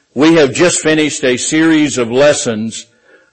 We have just finished a series of lessons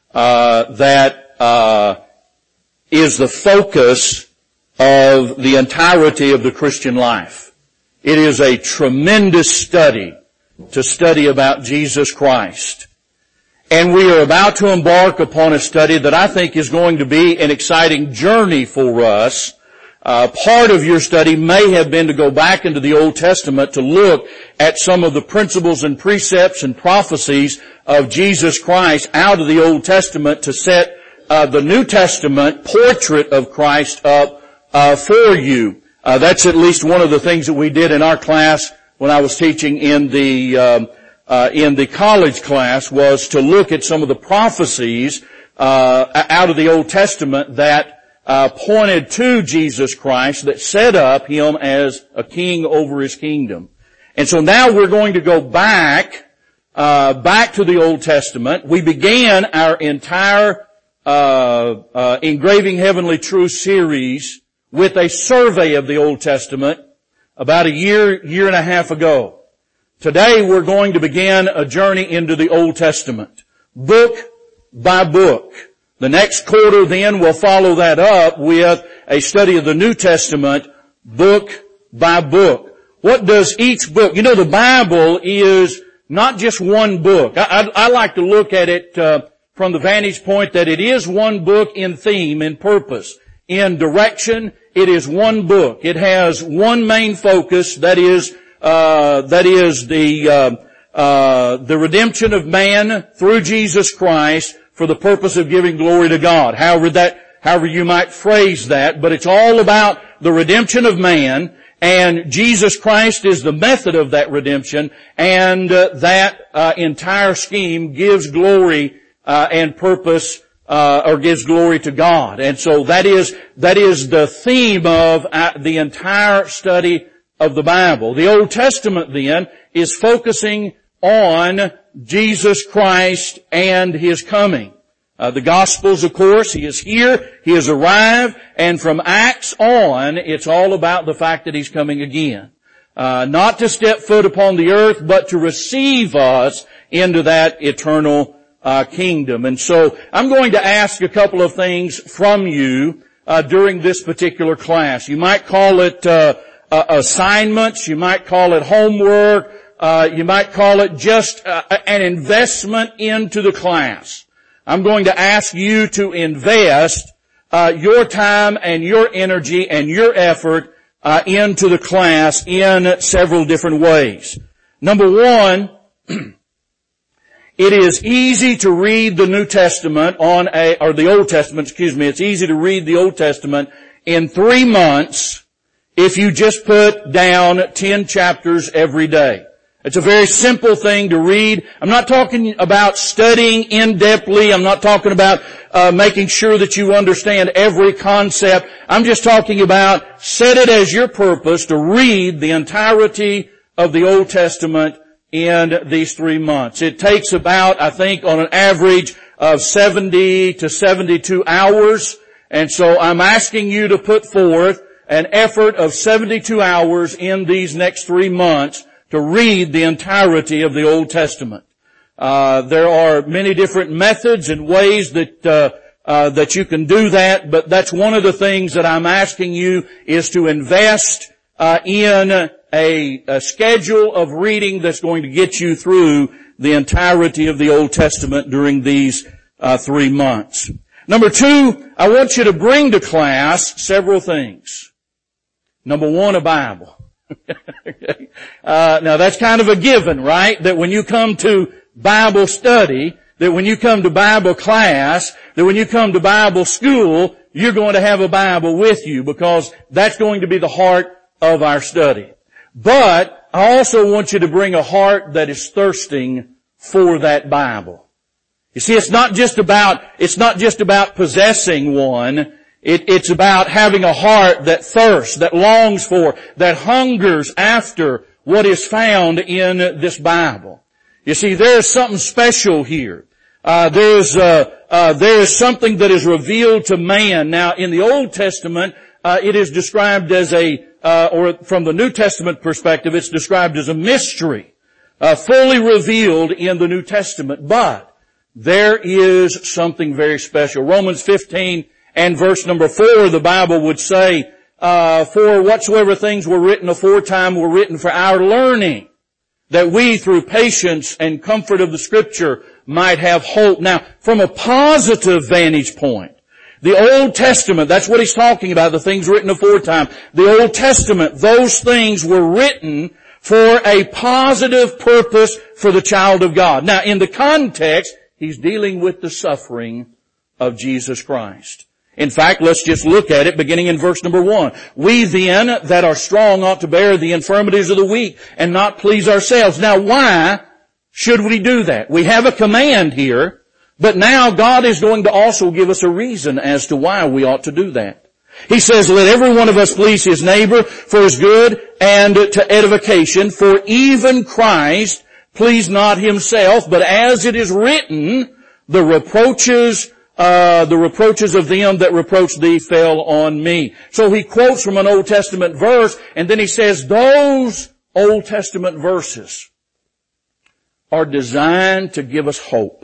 that is the focus of the entirety of the Christian life. It is a tremendous study to study about Jesus Christ. And we are about to embark upon a study that I think is going to be an exciting journey for us. Part of your study may have been to go back into the Old Testament to look at some of the principles and precepts and prophecies of Jesus Christ out of the Old Testament to set the New Testament portrait of Christ up for you. That's at least one of the things that we did in our class when I was teaching in the college class, was to look at some of the prophecies out of the Old Testament that pointed to Jesus Christ, that set up Him as a king over His kingdom. And so now we're going to go back to the Old Testament. We began our entire Engraving Heavenly Truth series with a survey of the Old Testament about a year and a half ago. Today we're going to begin a journey into the Old Testament, book by book. The next quarter then will follow that up with a study of the New Testament, book by book. What does each book? You know, the Bible is not just one book. I like to look at it from the vantage point that it is one book in theme, in purpose, in direction. It is one book. It has one main focus, that is the redemption of man through Jesus Christ for the purpose of giving glory to God. However you might phrase that, but it's all about the redemption of man, and Jesus Christ is the method of that redemption, and that entire scheme gives glory and purpose or gives glory to God. And so that is the theme of the entire study of the Bible. The Old Testament then is focusing on Jesus Christ and His coming. The Gospels, of course, He is here, He has arrived, and from Acts on, it's all about the fact that He's coming again. Not to step foot upon the earth, but to receive us into that eternal kingdom. And so I'm going to ask a couple of things from you during this particular class. You might call it assignments, you might call it homework, you might call it just an investment into the class. I'm going to ask you to invest your time and your energy and your effort into the class in several different ways. Number one, it is easy to read the New Testament or the Old Testament, it's easy to read the Old Testament in 3 months if you just put down 10 chapters every day. It's a very simple thing to read. I'm not talking about studying in-depthly. I'm not talking about making sure that you understand every concept. I'm just talking about set it as your purpose to read the entirety of the Old Testament in these 3 months. It takes about, I think, on an average of 70 to 72 hours. And so I'm asking you to put forth an effort of 72 hours in these next 3 months to read the entirety of the Old Testament. There are many different methods and ways that you can do that, but that's one of the things that I'm asking you is to invest in a schedule of reading that's going to get you through the entirety of the Old Testament during these 3 months. Number two, I want you to bring to class several things. Number one, a Bible. Now that's kind of a given, right? That when you come to Bible study, that when you come to Bible class, that when you come to Bible school, you're going to have a Bible with you, because that's going to be the heart of our study. But I also want you to bring a heart that is thirsting for that Bible. You see, it's not just about possessing one. It's about having a heart that thirsts, that longs for, that hungers after what is found in this Bible. You see, there is something special here. There is something that is revealed to man. Now, in the Old Testament, it is described as or from the New Testament perspective, it's described as a mystery. fully revealed in the New Testament. But there is something very special. Romans 15 and verse number 4, the Bible would say, for whatsoever things were written aforetime were written for our learning, that we through patience and comfort of the Scripture might have hope. Now, from a positive vantage point, the Old Testament, that's what he's talking about, the things written aforetime. The Old Testament, those things were written for a positive purpose for the child of God. Now, in the context, he's dealing with the suffering of Jesus Christ. In fact, let's just look at it beginning in verse number 1. We then that are strong ought to bear the infirmities of the weak and not please ourselves. Now, why should we do that? We have a command here, but now God is going to also give us a reason as to why we ought to do that. He says, let every one of us please his neighbor for his good and to edification, for even Christ pleased not himself, but as it is written, the reproaches of them that reproached thee fell on me. So he quotes from an Old Testament verse, and then he says those Old Testament verses are designed to give us hope.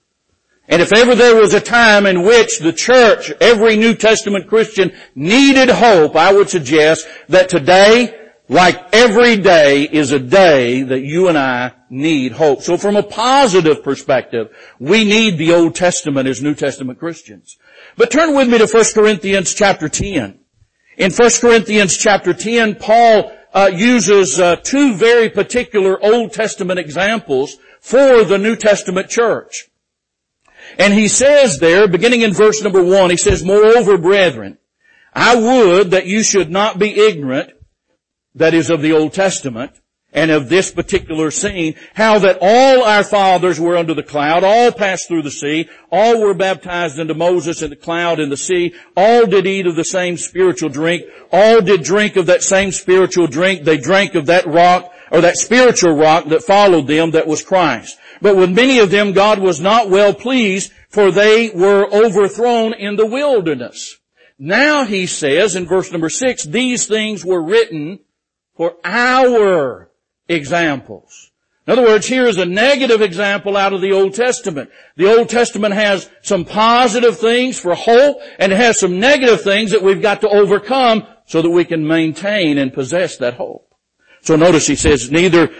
And if ever there was a time in which the church, every New Testament Christian needed hope, I would suggest that today, like every day, is a day that you and I need hope. So from a positive perspective, we need the Old Testament as New Testament Christians. But turn with me to 1 Corinthians chapter 10. In 1 Corinthians chapter 10, Paul uses two very particular Old Testament examples for the New Testament church. And he says there, beginning in verse number 1, he says, moreover, brethren, I would that you should not be ignorant, that is of the Old Testament, and of this particular scene, how that all our fathers were under the cloud, all passed through the sea, all were baptized into Moses in the cloud and the sea, all did eat of the same spiritual drink, all did drink of that same spiritual drink, they drank of that rock, or that spiritual rock that followed them, that was Christ. But with many of them God was not well pleased, for they were overthrown in the wilderness. Now he says in verse number 6, these things were written for our examples. In other words, here is a negative example out of the Old Testament. The Old Testament has some positive things for hope, and it has some negative things that we've got to overcome so that we can maintain and possess that hope. So notice he says,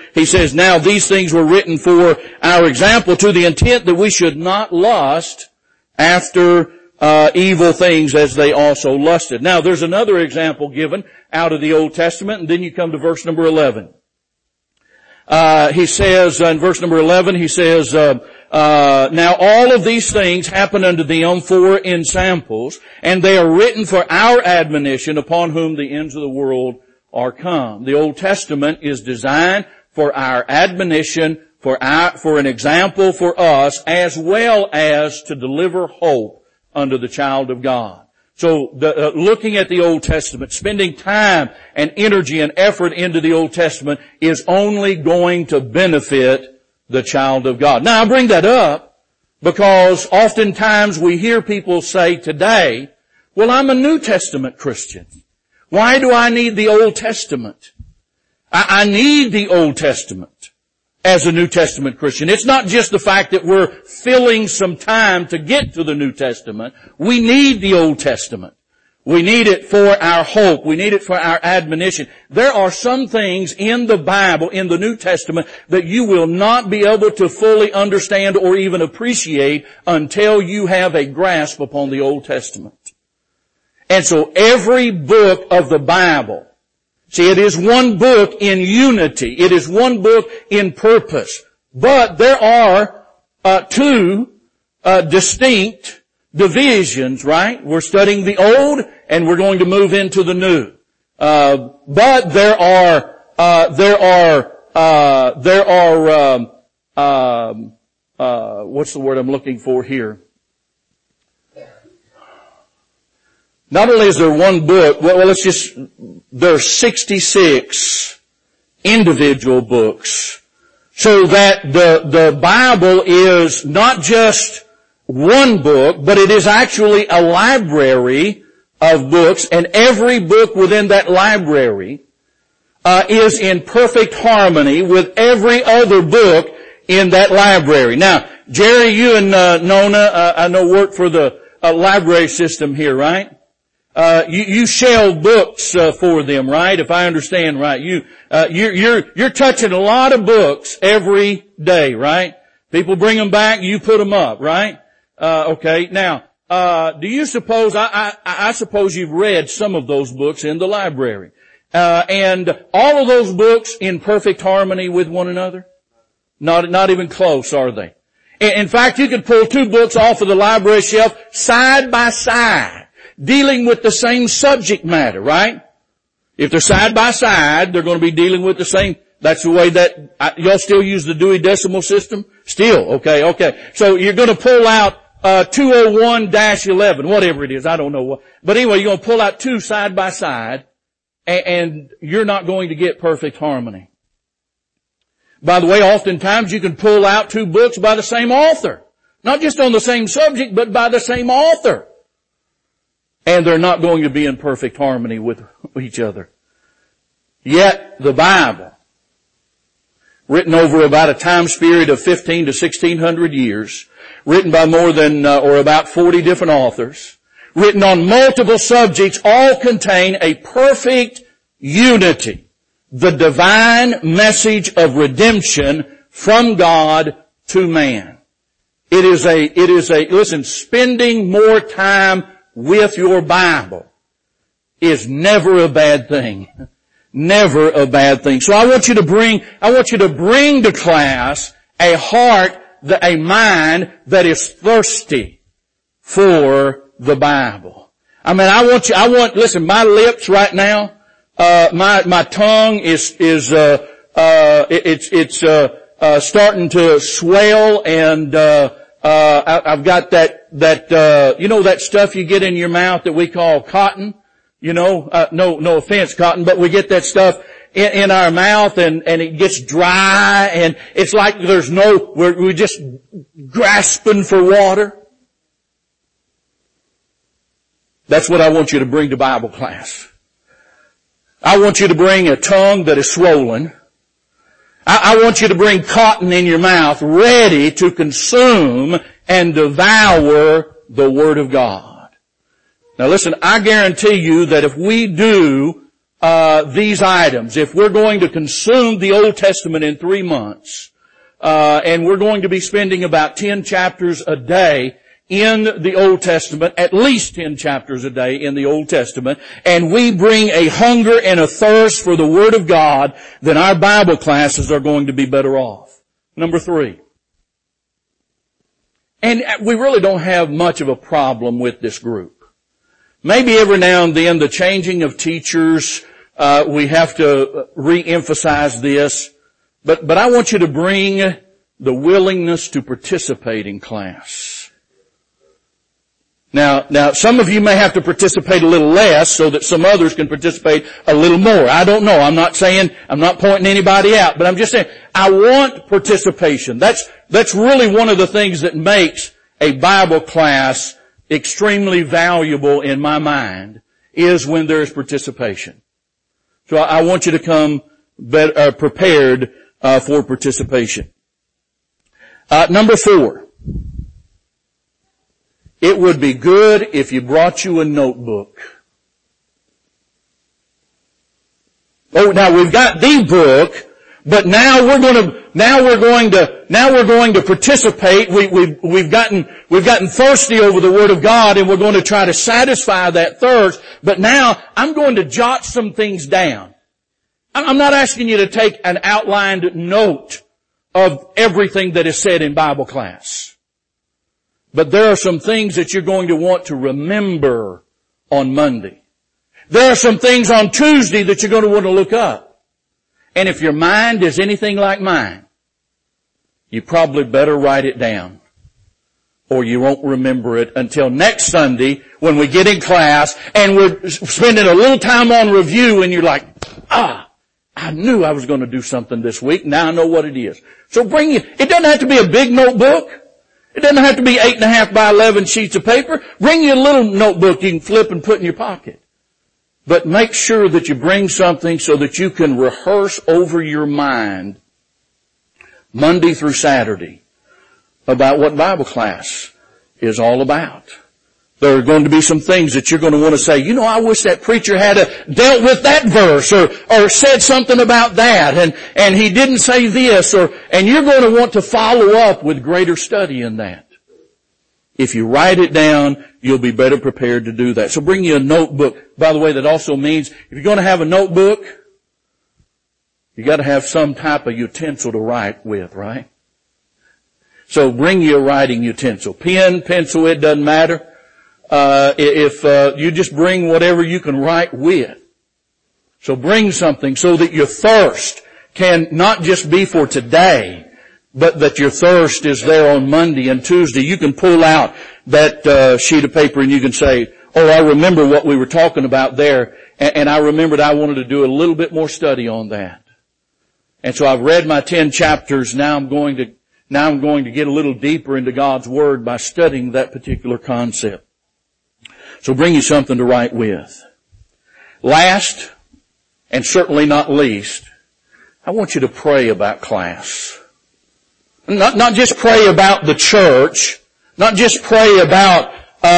now these things were written for our example, to the intent that we should not lust after evil things as they also lusted. Now there's another example given out of the Old Testament, and then you come to verse number 11. He says, in verse number 11, he says, now all of these things happen unto them for ensamples, and they are written for our admonition, upon whom the ends of the world are come. The Old Testament is designed for our admonition, for an example for us, as well as to deliver hope unto the child of God. So looking at the Old Testament, spending time and energy and effort into the Old Testament is only going to benefit the child of God. Now I bring that up because oftentimes we hear people say today, well, I'm a New Testament Christian. Why do I need the Old Testament? I need the Old Testament as a New Testament Christian. It's not just the fact that we're filling some time to get to the New Testament. We need the Old Testament. We need it for our hope. We need it for our admonition. There are some things in the Bible, in the New Testament, that you will not be able to fully understand or even appreciate until you have a grasp upon the Old Testament. And so every book of the Bible, see, it is one book in unity. It is one book in purpose. But there are two distinct divisions, right? We're studying the Old and we're going to move into the New. But there are what's the word I'm looking for here? Not only is there one book, there are 66 individual books. So that the Bible is not just one book, but it is actually a library of books, and every book within that library is in perfect harmony with every other book in that library. Now, Jerry, you and Nona, I know work for the library system here, right? You shelve books for them, right? If I understand right, you're touching a lot of books every day, right? People bring them back, you put them up, right? Okay. Now, do you suppose I suppose you've read some of those books in the library, and all of those books in perfect harmony with one another? Not even close, are they? In fact, you could pull two books off of the library shelf side by side, dealing with the same subject matter, right? If they're side by side, they're going to be dealing with the same. That's the way that, y'all still use the Dewey Decimal System? Still, okay. So you're going to pull out 201-11, whatever it is, I don't know what. But anyway, you're going to pull out two side by side, and you're not going to get perfect harmony. By the way, oftentimes you can pull out two books by the same author. Not just on the same subject, but by the same author. And they're not going to be in perfect harmony with each other. Yet, the Bible, written over about a time period of 15 to 1600 years, written by more than, or about 40 different authors, written on multiple subjects, all contain a perfect unity. The divine message of redemption from God to man. Listen, spending more time with your Bible is never a bad thing. Never a bad thing. So I want you to bring to class a heart, a mind that is thirsty for the Bible. Listen, my lips right now, my tongue is starting to swell, and I've got that stuff you get in your mouth that we call cotton. No offense, cotton, but we get that stuff in our mouth, and it gets dry, and it's like we're just grasping for water. That's what I want you to bring to Bible class. I want you to bring a tongue that is swollen. I want you to bring cotton in your mouth, ready to consume and devour the Word of God. Now listen, I guarantee you that if we do these items, if we're going to consume the Old Testament in 3 months, and we're going to be spending about 10 chapters a day in the Old Testament, at least 10 chapters a day in the Old Testament, and we bring a hunger and a thirst for the Word of God, then our Bible classes are going to be better off. Number 3. And we really don't have much of a problem with this group. Maybe every now and then the changing of teachers, we have to re-emphasize this, but I want you to bring the willingness to participate in class. Now, some of you may have to participate a little less so that some others can participate a little more. I don't know. I'm not pointing anybody out, but I'm just saying, I want participation. That's really one of the things that makes a Bible class extremely valuable in my mind, is when there is participation. So I want you to come prepared for participation. Number 4. It would be good if you brought you a notebook. Oh, now we've got the book, but now we're going to participate. We've gotten thirsty over the Word of God, and we're going to try to satisfy that thirst. But now I'm going to jot some things down. I'm not asking you to take an outlined note of everything that is said in Bible class. But there are some things that you're going to want to remember on Monday. There are some things on Tuesday that you're going to want to look up. And if your mind is anything like mine, you probably better write it down, or you won't remember it until next Sunday when we get in class and we're spending a little time on review, and you're like, I knew I was going to do something this week. Now I know what it is. So it doesn't have to be a big notebook. It doesn't have to be 8.5 by 11 sheets of paper. Bring you a little notebook you can flip and put in your pocket. But make sure that you bring something so that you can rehearse over your mind Monday through Saturday about what Bible class is all about. There are going to be some things that you're going to want to say, I wish that preacher had dealt with that verse or said something about that and he didn't say this and you're going to want to follow up with greater study in that. If you write it down, you'll be better prepared to do that. So bring you a notebook. By the way, that also means if you're going to have a notebook, you got to have some type of utensil to write with, right? So bring you a writing utensil. Pen, pencil, it doesn't matter. If you just bring whatever you can write with. So bring something so that your thirst can not just be for today, but that your thirst is there on Monday and Tuesday. You can pull out that sheet of paper and you can say, I remember what we were talking about there, and I remembered I wanted to do a little bit more study on that. And so I've read my 10 chapters. Now I'm going to get a little deeper into God's Word by studying that particular concept. So bring you something to write with. Last, and certainly not least, I want you to pray about class. Not just pray about the church, not just pray about,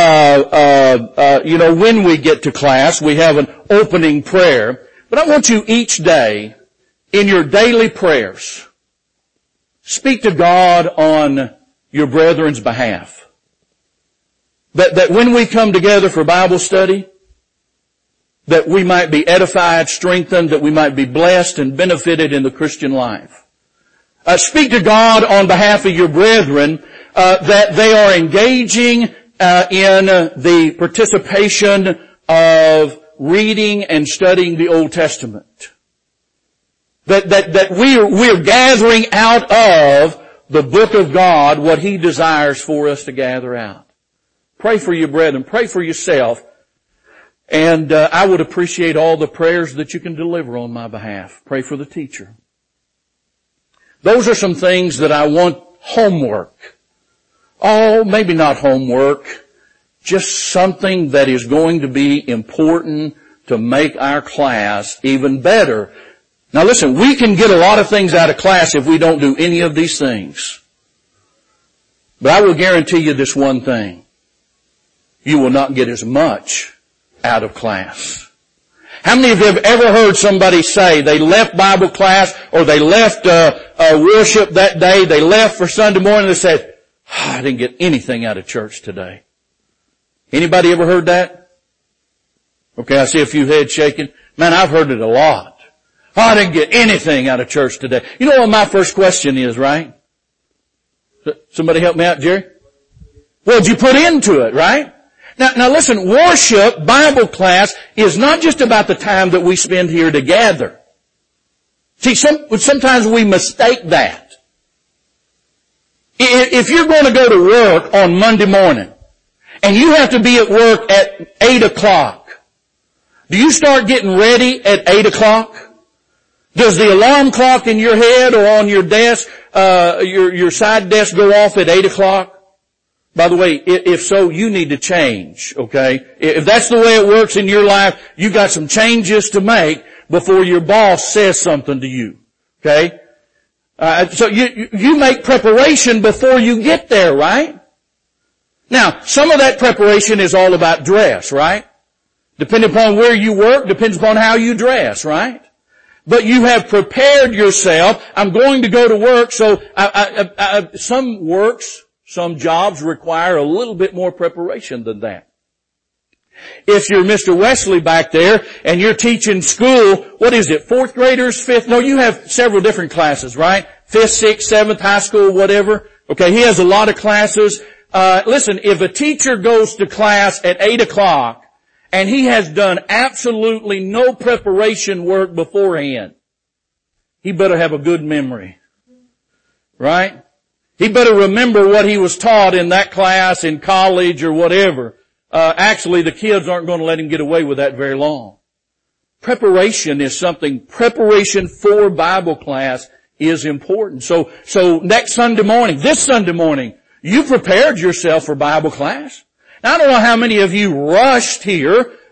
when we get to class, we have an opening prayer, but I want you each day, in your daily prayers, speak to God on your brethren's behalf. That when we come together for Bible study, that we might be edified, strengthened, that we might be blessed and benefited in the Christian life. Speak to God on behalf of your brethren, that they are engaging in the participation of reading and studying the Old Testament. That we're gathering out of the book of God what He desires for us to gather out. Pray for your brethren. Pray for yourself. And I would appreciate all the prayers that you can deliver on my behalf. Pray for the teacher. Those are some things that I want homework. Oh, maybe not homework. Just something that is going to be important to make our class even better. Now listen, we can get a lot of things out of class if we don't do any of these things. But I will guarantee you this one thing. You will not get as much out of class. How many of you have ever heard somebody say they left Bible class or they left worship that day, they left for Sunday morning and they said, I didn't get anything out of church today. Anybody ever heard that? Okay, I see a few heads shaking. Man, I've heard it a lot. I didn't get anything out of church today. You know what my first question is, right? Somebody help me out, Jerry? What did you put into it, right? Now listen, worship, Bible class, is not just about the time that we spend here together. See, sometimes we mistake that. If you're going to go to work on Monday morning, and you have to be at work at 8 o'clock, do you start getting ready at 8 o'clock? Does the alarm clock in your head or on your desk, your side desk go off at 8 o'clock? By the way, if so, you need to change, okay? If that's the way it works in your life, you got some changes to make before your boss says something to you, okay? So you make preparation before you get there, right? Now, some of that preparation is all about dress, right? Depending upon where you work, depends upon how you dress, right? But you have prepared yourself. I'm going to go to work, so some jobs require a little bit more preparation than that. If you're Mr. Wesley back there and you're teaching school, what is it, 4th graders, 5th? No, you have several different classes, right? 5th, 6th, 7th, high school, whatever. Okay, he has a lot of classes. Listen, if a teacher goes to class at 8 o'clock and he has done absolutely no preparation work beforehand, he better have a good memory. Right? He better remember what he was taught in that class, in college, or whatever. Actually, the kids aren't going to let him get away with that very long. Preparation is something, preparation for Bible class is important. So next Sunday morning, this Sunday morning, you prepared yourself for Bible class. Now, I don't know how many of you rushed here,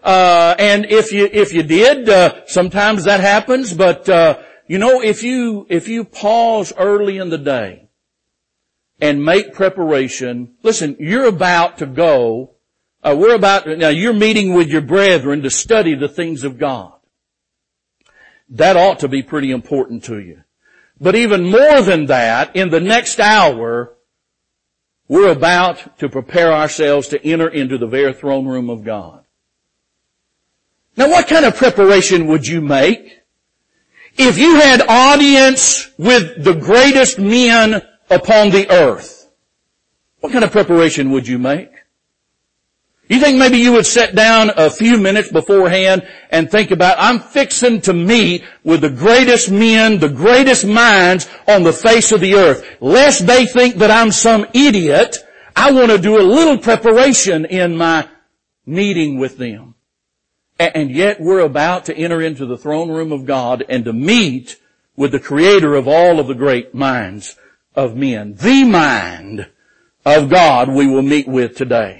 And if you did, sometimes that happens, but, if you pause early in the day and make preparation, listen, you're about to go, now you're meeting with your brethren to study the things of God. That ought to be pretty important to you. But even more than that, in the next hour, we're about to prepare ourselves to enter into the very throne room of God. Now what kind of preparation would you make if you had audience with the greatest men upon the earth? What kind of preparation would you make? You think maybe you would sit down a few minutes beforehand and think about, I'm fixing to meet with the greatest men, the greatest minds on the face of the earth. Lest they think that I'm some idiot, I want to do a little preparation in my meeting with them. And yet we're about to enter into the throne room of God and to meet with the Creator of all of the great minds of men. The mind of God we will meet with today.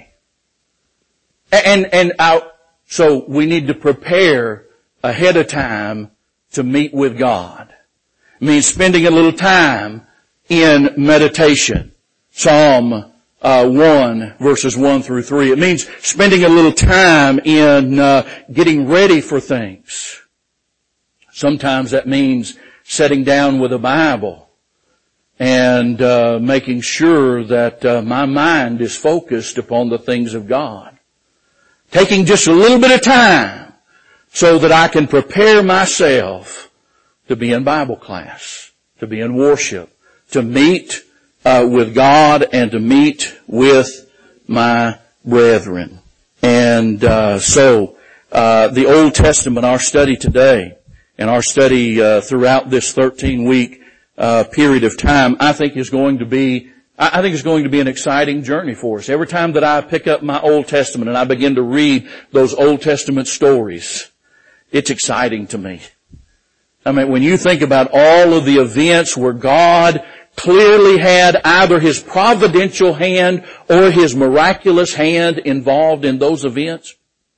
So we need to prepare ahead of time to meet with God. It means spending a little time in meditation. Psalm 1 verses 1 through 3. It means spending a little time in getting ready for things. Sometimes that means sitting down with a Bible and making sure that my mind is focused upon the things of God. Taking just a little bit of time so that I can prepare myself to be in Bible class, to be in worship, to meet with God and to meet with my brethren. And so the Old Testament, our study today, and our study throughout this 13-week period of time, I think is going to be an exciting journey for us. Every time that I pick up my Old Testament and I begin to read those Old Testament stories, it's exciting to me. I mean, when you think about all of the events where God clearly had either His providential hand or His miraculous hand involved in those events.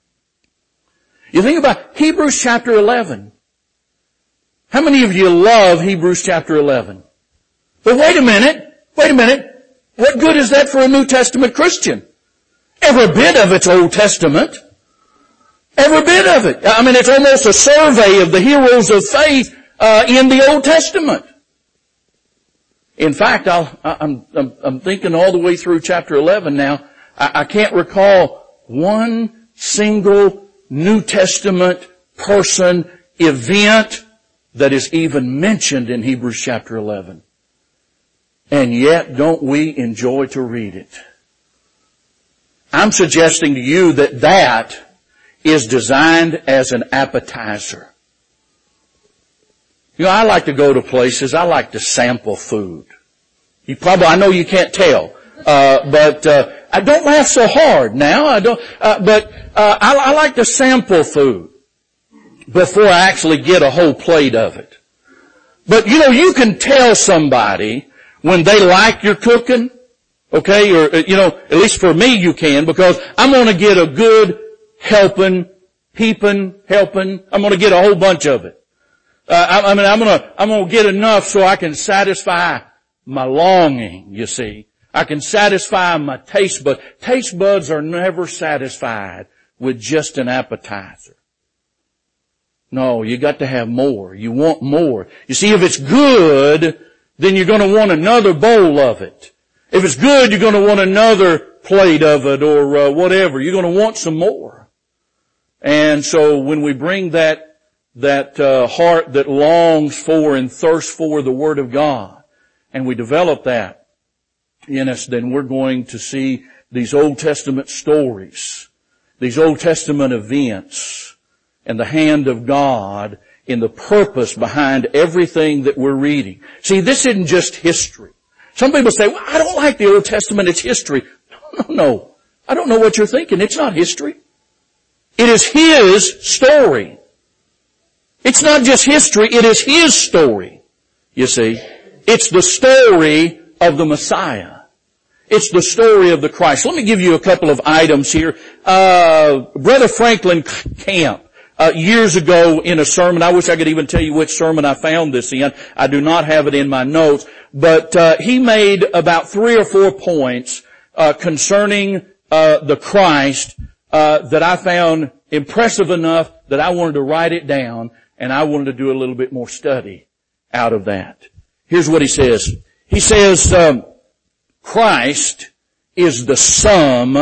You think about Hebrews chapter 11. How many of you love Hebrews chapter 11? But wait a minute. What good is that for a New Testament Christian? Every bit of it's Old Testament. Every bit of it. I mean, it's almost a survey of the heroes of faith in the Old Testament. In fact, I'm thinking all the way through chapter 11 now. I can't recall one single New Testament person, event that is even mentioned in Hebrews chapter 11. And yet, don't we enjoy to read it? I'm suggesting to you that is designed as an appetizer. You know, I like to go to places, I like to sample food. I know you can't tell, but I don't laugh so hard now. I like to sample food before I actually get a whole plate of it. But you can tell somebody when they like your cooking, okay, or, at least for me you can, because I'm gonna get a good helping, I'm gonna get a whole bunch of it. I'm gonna get enough so I can satisfy my longing, you see. I can satisfy my taste buds. Taste buds are never satisfied with just an appetizer. No, you got to have more. You want more. You see, if it's good, then you're going to want another bowl of it. If it's good, you're going to want another plate of it or whatever. You're going to want some more. And so when we bring that heart that longs for and thirsts for the Word of God, and we develop that in us, then we're going to see these Old Testament stories, these Old Testament events, and the hand of God in the purpose behind everything that we're reading. See, this isn't just history. Some people say, well, I don't like the Old Testament, it's history. No. I don't know what you're thinking. It's not history. It is His story. It's not just history, it is His story. You see, it's the story of the Messiah. It's the story of the Christ. Let me give you a couple of items here. Brother Franklin Camp, years ago in a sermon, I wish I could even tell you which sermon I found this in. I do not have it in my notes. But he made about 3 or 4 points concerning the Christ that I found impressive enough that I wanted to write it down, and I wanted to do a little bit more study out of that. Here's what he says. He says, Christ is the sum,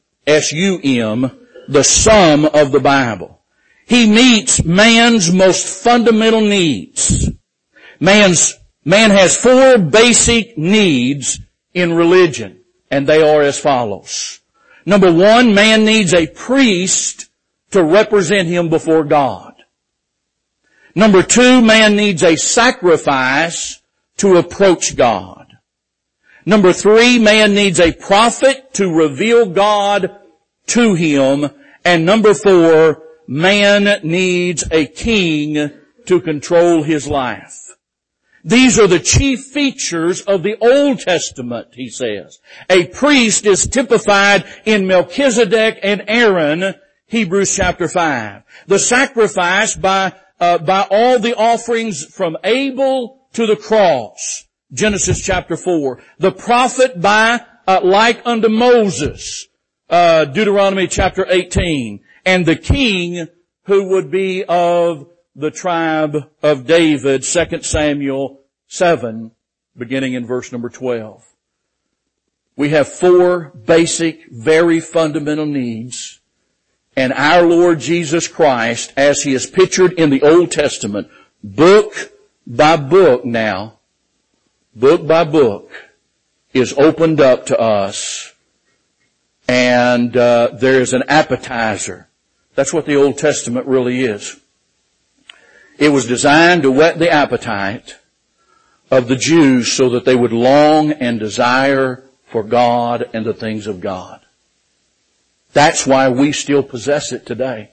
S-U-M, the sum of the Bible. He meets man's most fundamental needs. Man has 4 basic needs in religion, and they are as follows. Number 1, man needs a priest to represent him before God. Number 2, man needs a sacrifice to approach God. Number 3, man needs a prophet to reveal God to him. And number 4, man needs a king to control his life. These are the chief features of the Old Testament, he says. A priest is typified in Melchizedek and Aaron, Hebrews chapter 5. The sacrifice by all the offerings from Abel to the cross, Genesis chapter 4. The prophet by, like unto Moses, Deuteronomy chapter 18. And the king who would be of the tribe of David, 2 Samuel 7, beginning in verse number 12. We have 4 basic, very fundamental needs. And our Lord Jesus Christ, as He is pictured in the Old Testament, book by book now, book by book, is opened up to us. And there is an appetizer. That's what the Old Testament really is. It was designed to whet the appetite of the Jews so that they would long and desire for God and the things of God. That's why we still possess it today.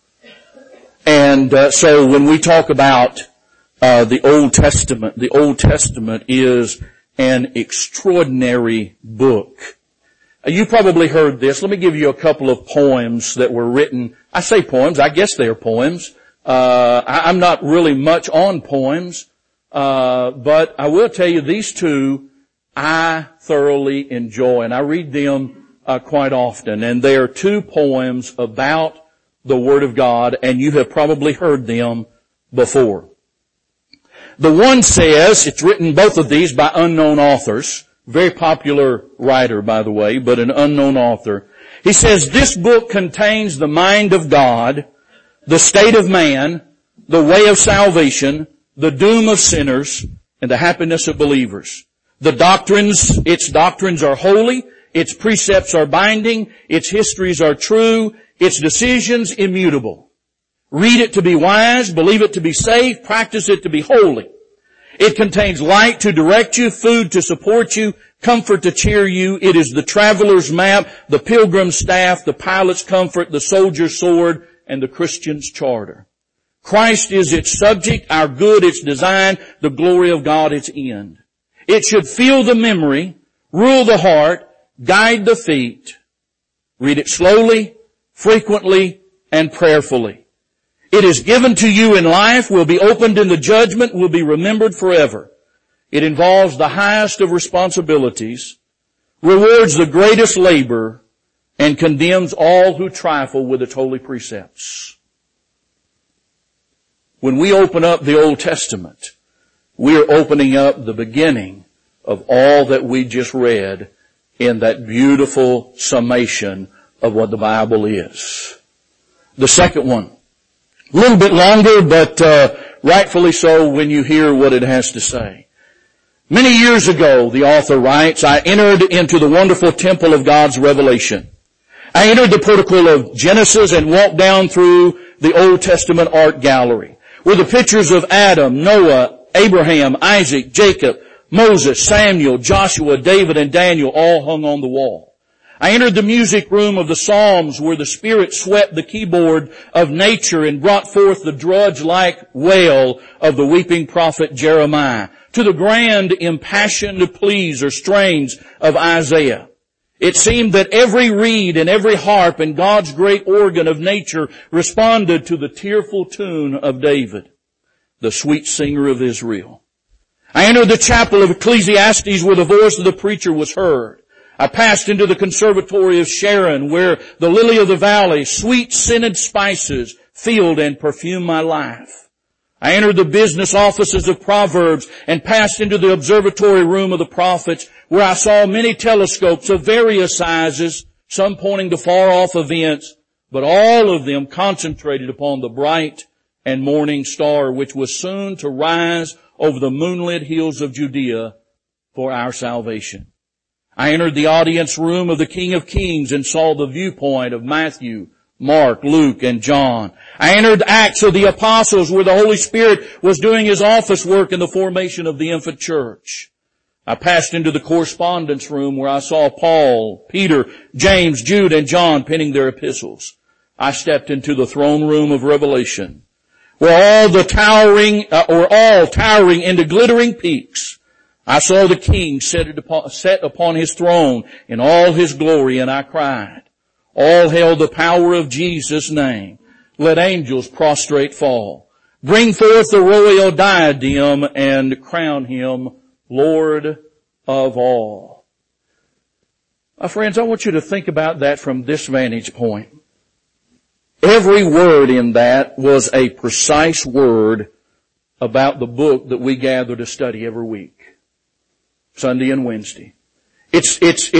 And so when we talk about the Old Testament is an extraordinary book. You probably heard this. Let me give you a couple of poems that were written. I say poems, I guess they are poems. I'm not really much on poems, but I will tell you these 2 I thoroughly enjoy, and I read them quite often. And they are 2 poems about the Word of God, and you have probably heard them before. The one says, it's written, both of these, by unknown authors. Very popular writer, by the way, but an unknown author. He says, this book contains the mind of God, the state of man, the way of salvation, the doom of sinners, and the happiness of believers. Its doctrines are holy, its precepts are binding, its histories are true, its decisions immutable. Read it to be wise, believe it to be safe, practice it to be holy. It contains light to direct you, food to support you, comfort to cheer you. It is the traveler's map, the pilgrim's staff, the pilot's comfort, the soldier's sword, and the Christian's charter. Christ is its subject, our good its design, the glory of God its end. It should fill the memory, rule the heart, guide the feet. Read it slowly, frequently, and prayerfully. It is given to you in life, will be opened in the judgment, will be remembered forever. It involves the highest of responsibilities, rewards the greatest labor, and condemns all who trifle with its holy precepts. When we open up the Old Testament, we are opening up the beginning of all that we just read in that beautiful summation of what the Bible is. The second one, a little bit longer, but rightfully so when you hear what it has to say. Many years ago, the author writes, I entered into the wonderful temple of God's revelation. I entered the portico of Genesis and walked down through the Old Testament art gallery, where the pictures of Adam, Noah, Abraham, Isaac, Jacob, Moses, Samuel, Joshua, David, and Daniel all hung on the wall. I entered the music room of the Psalms where the Spirit swept the keyboard of nature and brought forth the drudge-like wail of the weeping prophet Jeremiah. to the grand impassioned pleas or strains of Isaiah. It seemed that every reed and every harp in God's great organ of nature responded to the tearful tune of David, the sweet singer of Israel. I entered the chapel of Ecclesiastes where the voice of the preacher was heard. I passed into the conservatory of Sharon where the lily of the valley, sweet scented spices, filled and perfumed my life. I entered the business offices of Proverbs and passed into the observatory room of the prophets where I saw many telescopes of various sizes, some pointing to far-off events, but all of them concentrated upon the bright and morning star which was soon to rise over the moonlit hills of Judea for our salvation. I entered the audience room of the King of Kings and saw the viewpoint of Matthew, Mark, Luke, and John. I entered Acts of the Apostles where the Holy Spirit was doing His office work in the formation of the infant church. I passed into the correspondence room where I saw Paul, Peter, James, Jude, and John penning their epistles. I stepped into the throne room of Revelation where all towering into glittering peaks. I saw the King set upon His throne in all His glory, and I cried, all hail the power of Jesus' name. Let angels prostrate fall. Bring forth the royal diadem and crown Him Lord of all. My friends, I want you to think about that from this vantage point. Every word in that was a precise word about the book that we gather to study every week, Sunday and Wednesday. It's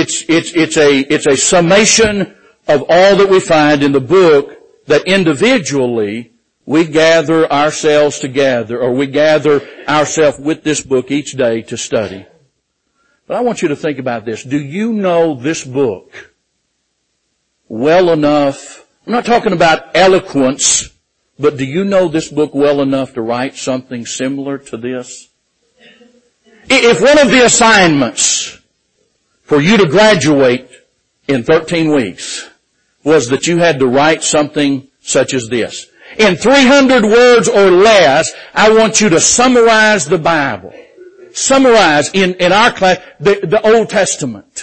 a summation of all that we find in the book that individually we gather ourselves together, or we gather ourselves with this book each day to study. But I want you to think about this. Do you know this book well enough? I'm not talking about eloquence, but do you know this book well enough to write something similar to this? If one of the assignments for you to graduate in 13 weeks was that you had to write something such as this, in 300 words or less, I want you to summarize the Bible. Summarize in our class the Old Testament.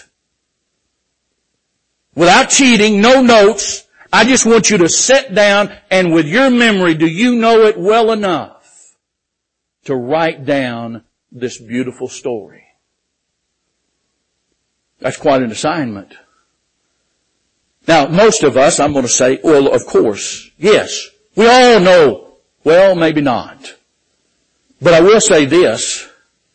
Without cheating, no notes. I just want you to sit down and with your memory, do you know it well enough to write down this beautiful story? That's quite an assignment. Now, most of us, I'm going to say, well, of course, yes. We all know, well, maybe not. But I will say this.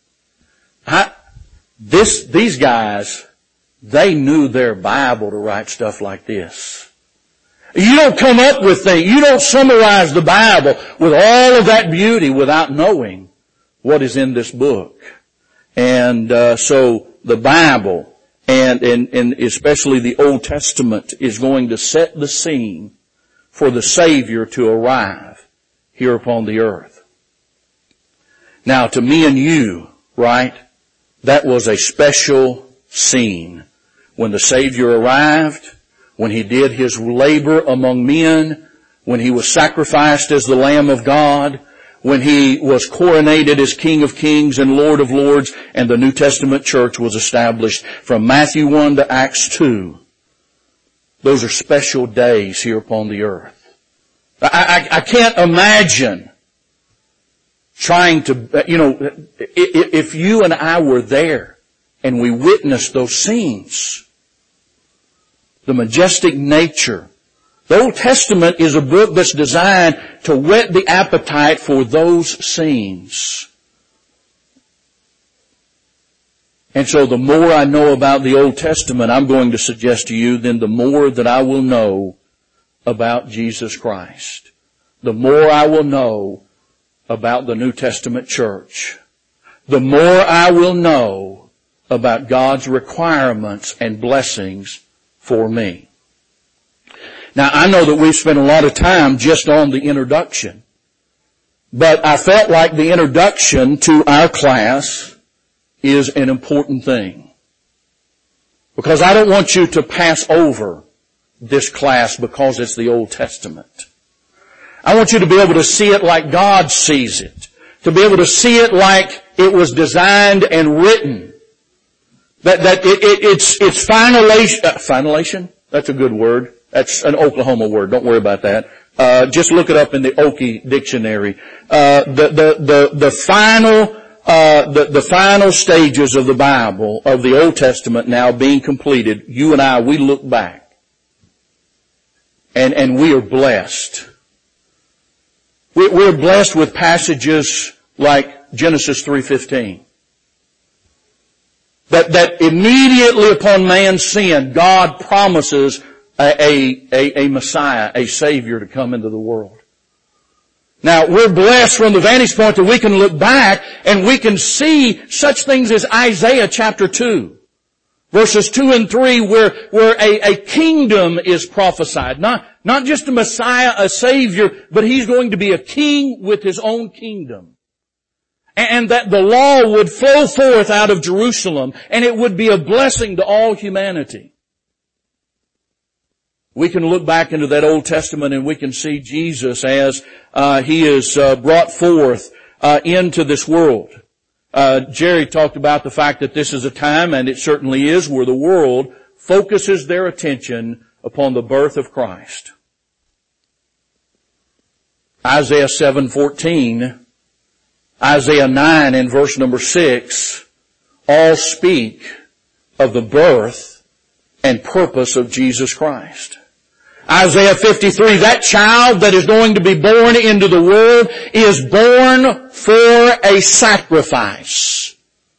These guys, they knew their Bible to write stuff like this. You don't come up with things, you don't summarize the Bible with all of that beauty without knowing what is in this book. And so the Bible and especially the Old Testament is going to set the scene for the Savior to arrive here upon the earth. Now to me and you, right, that was a special scene. When the Savior arrived, when He did His labor among men, when He was sacrificed as the Lamb of God, when He was coronated as King of Kings and Lord of Lords, and the New Testament church was established from Matthew 1 to Acts 2. Those are special days here upon the earth. I can't imagine trying to, if you and I were there and we witnessed those scenes, the majestic nature. The Old Testament is a book that's designed to whet the appetite for those scenes. And so the more I know about the Old Testament, I'm going to suggest to you, then the more that I will know about Jesus Christ. The more I will know about the New Testament church. The more I will know about God's requirements and blessings for me. Now I know that we've spent a lot of time just on the introduction, but I felt like the introduction to our class is an important thing. Because I don't want you to pass over this class because it's the Old Testament. I want you to be able to see it like God sees it. to be able to see it like it was designed and written. It's finalization. That's a good word. That's an Oklahoma word. Don't worry about that. Just look it up in the Okie dictionary. The final stages of the Bible, of the Old Testament now being completed, you and I, we look back. And we are blessed. We're blessed with passages like Genesis 3:15. That immediately upon man's sin, God promises a Messiah, a Savior to come into the world. Now, we're blessed from the vantage point that we can look back and we can see such things as Isaiah chapter 2. Verses 2 and 3 where a kingdom is prophesied. Not just a Messiah, a Savior, but He's going to be a king with His own kingdom. And that the law would flow forth out of Jerusalem and it would be a blessing to all humanity. We can look back into that Old Testament and we can see Jesus as He is brought forth into this world. Jerry talked about the fact that this is a time, and it certainly is, where the world focuses their attention upon the birth of Christ. Isaiah 7:14, Isaiah 9 and verse number 6, all speak of the birth and purpose of Jesus Christ. Isaiah 53, that child that is going to be born into the world is born for a sacrifice.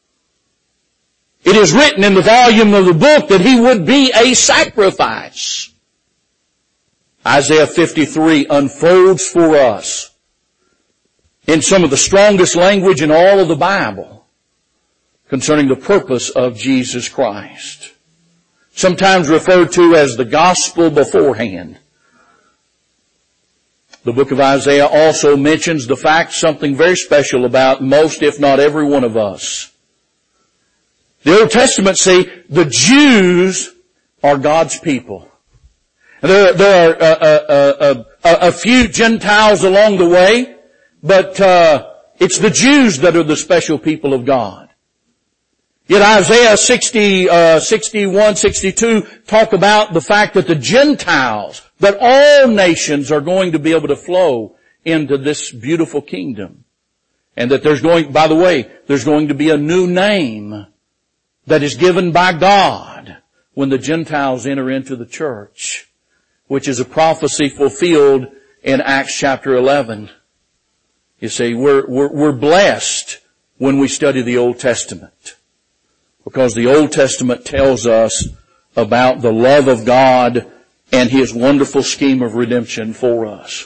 It is written in the volume of the book that He would be a sacrifice. Isaiah 53 unfolds for us in some of the strongest language in all of the Bible concerning the purpose of Jesus Christ. Sometimes referred to as the gospel beforehand. The book of Isaiah also mentions the fact, something very special about most, if not every one of us. The Old Testament say the Jews are God's people. There are a few Gentiles along the way, but it's the Jews that are the special people of God. Yet Isaiah 61, 62 talk about the fact that the Gentiles, that all nations are going to be able to flow into this beautiful kingdom. And that there's going to be a new name that is given by God when the Gentiles enter into the church, which is a prophecy fulfilled in Acts chapter 11. You see, we're blessed when we study the Old Testament, because the Old Testament tells us about the love of God and His wonderful scheme of redemption for us.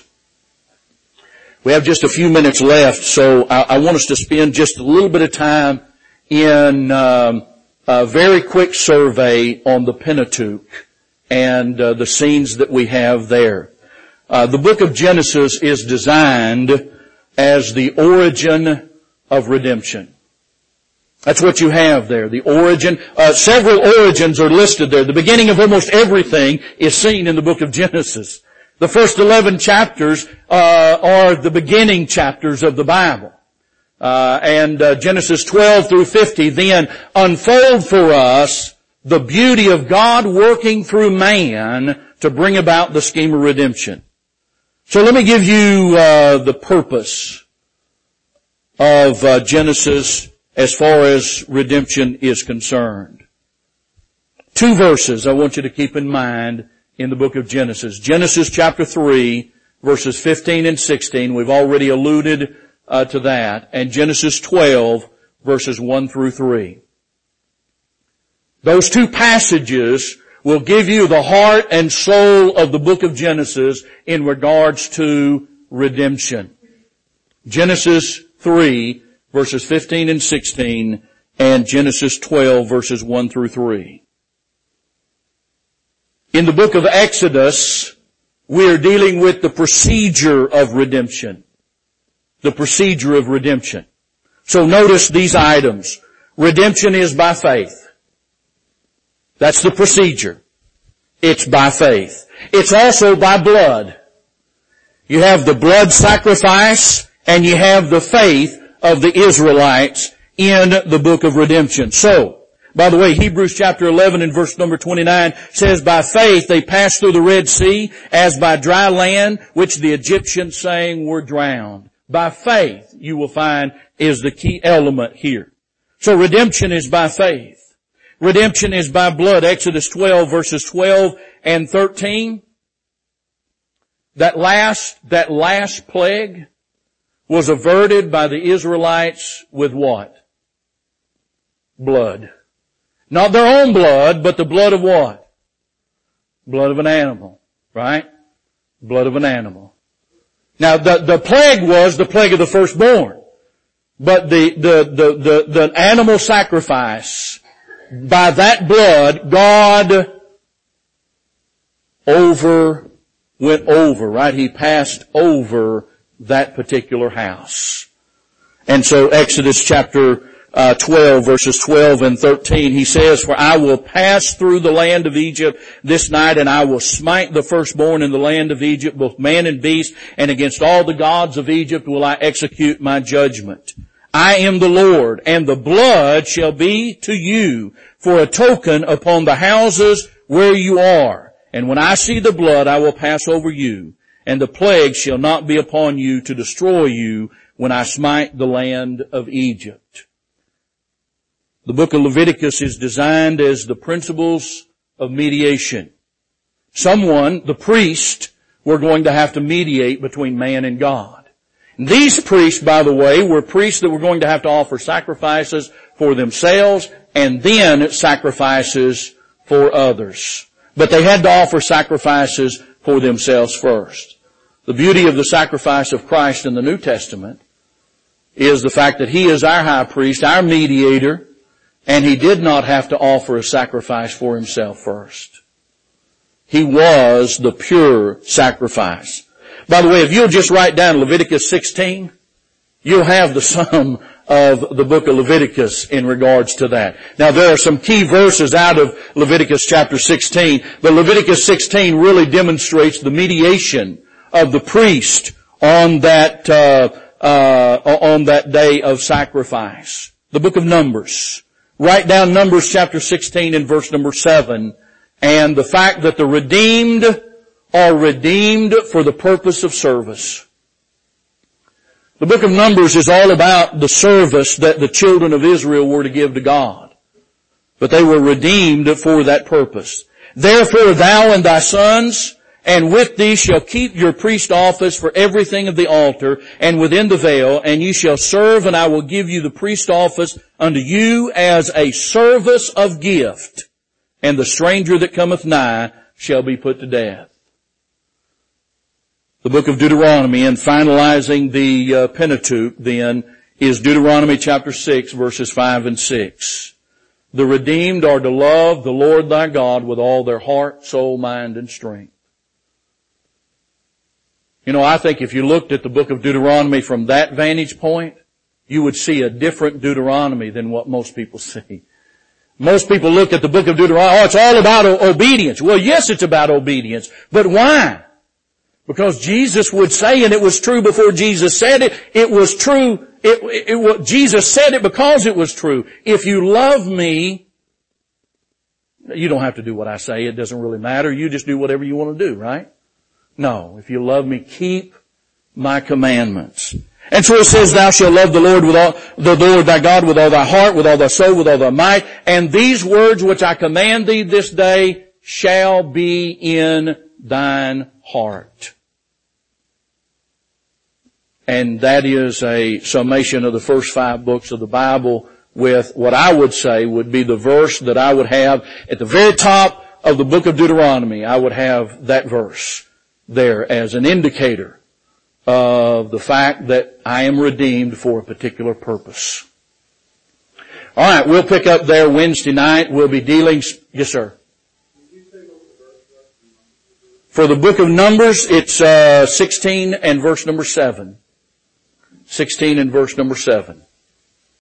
We have just a few minutes left, so I want us to spend just a little bit of time in a very quick survey on the Pentateuch and the scenes that we have there. The book of Genesis is designed as the origin of redemption. That's what you have there, the origin. Several origins are listed there. The beginning of almost everything is seen in the book of Genesis. The first 11 chapters are the beginning chapters of the Bible. And Genesis 12 through 50 then unfold for us the beauty of God working through man to bring about the scheme of redemption. So let me give you the purpose of Genesis as far as redemption is concerned. 2 verses I want you to keep in mind in the book of Genesis. Genesis chapter 3, verses 15 and 16. We've already alluded to that. And Genesis 12, verses 1 through 3. Those 2 passages will give you the heart and soul of the book of Genesis in regards to redemption. Genesis 3, verses 15 and 16, and Genesis 12, verses 1 through 3. In the book of Exodus, we are dealing with the procedure of redemption. The procedure of redemption. So notice these items. Redemption is by faith. That's the procedure. It's by faith. It's also by blood. You have the blood sacrifice and you have the faith of the Israelites in the book of redemption. So, by the way, Hebrews chapter 11 and verse number 29 says, by faith they passed through the Red Sea as by dry land, which the Egyptians saying were drowned. By faith, you will find, is the key element here. So redemption is by faith. Redemption is by blood. Exodus 12 verses 12 and 13. That last plague was averted by the Israelites with what? Blood. Not their own blood, but the blood of what? Blood of an animal. Right? Blood of an animal. Now the plague was the plague of the firstborn. But the animal sacrifice, by that blood, God went over, right? He passed over that particular house. And so Exodus chapter 12 verses 12 and 13, he says, for I will pass through the land of Egypt this night, and I will smite the firstborn in the land of Egypt, both man and beast, and against all the gods of Egypt will I execute my judgment. I am the Lord, and the blood shall be to you for a token upon the houses where you are. And when I see the blood, I will pass over you, and the plague shall not be upon you to destroy you when I smite the land of Egypt. The book of Leviticus is designed as the principles of mediation. Someone, the priest, were going to have to mediate between man and God. And these priests, by the way, were priests that were going to have to offer sacrifices for themselves and then sacrifices for others. But they had to offer sacrifices for themselves first. The beauty of the sacrifice of Christ in the New Testament is the fact that He is our high priest, our mediator, and He did not have to offer a sacrifice for Himself first. He was the pure sacrifice. By the way, if you'll just write down Leviticus 16, you'll have the sum of the book of Leviticus in regards to that. Now there are some key verses out of Leviticus chapter 16, but Leviticus 16 really demonstrates the mediation of the priest on that day of sacrifice. The book of Numbers. Write down Numbers chapter 16 and verse number 7, and the fact that the redeemed are redeemed for the purpose of service. The book of Numbers is all about the service that the children of Israel were to give to God. But they were redeemed for that purpose. Therefore thou and thy sons, and with thee shall keep your priest office for everything of the altar, and within the veil, and ye shall serve, and I will give you the priest office unto you as a service of gift. And the stranger that cometh nigh shall be put to death. The book of Deuteronomy, and finalizing the Pentateuch then, is Deuteronomy chapter 6 verses 5 and 6. The redeemed are to love the Lord thy God with all their heart, soul, mind, and strength. You know, I think if you looked at the book of Deuteronomy from that vantage point, you would see a different Deuteronomy than what most people see. Most people look at the book of Deuteronomy, it's all about obedience. Well, yes, it's about obedience. But why? Because Jesus would say, and it was true before Jesus said it, it was true, Jesus said it because it was true. If you love me, you don't have to do what I say, it doesn't really matter. You just do whatever you want to do, right? No, if you love me, keep my commandments. And so it says, thou shalt love the Lord thy God with all thy heart, with all thy soul, with all thy might. And these words which I command thee this day shall be in thine heart. And that is a summation of the first 5 books of the Bible with what I would say would be the verse that I would have at the very top of the book of Deuteronomy. I would have that verse there as an indicator of the fact that I am redeemed for a particular purpose. All right, we'll pick up there Wednesday night. We'll be dealing, yes sir. For the book of Numbers, it's 16 and verse number 7. 16 and verse number 7.